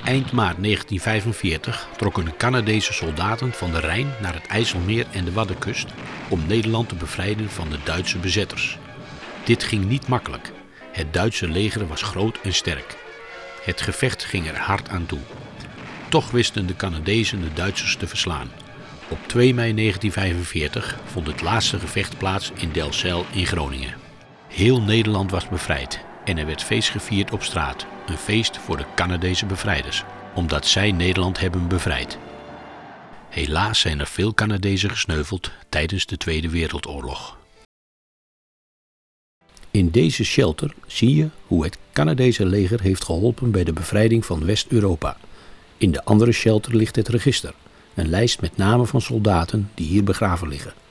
Eind maart 1945 trokken de Canadese soldaten van de Rijn naar het IJsselmeer en de Waddenkust om Nederland te bevrijden van de Duitse bezetters. Dit ging niet makkelijk. Het Duitse leger was groot en sterk. Het gevecht ging er hard aan toe. Toch wisten de Canadezen de Duitsers te verslaan. Op 2 mei 1945 vond het laatste gevecht plaats in Delfzijl in Groningen. Heel Nederland was bevrijd en er werd feest gevierd op straat. Een feest voor de Canadese bevrijders, omdat zij Nederland hebben bevrijd. Helaas zijn er veel Canadezen gesneuveld tijdens de Tweede Wereldoorlog. In deze shelter zie je hoe het Canadese leger heeft geholpen bij de bevrijding van West-Europa. In de andere shelter ligt het register, een lijst met namen van soldaten die hier begraven liggen.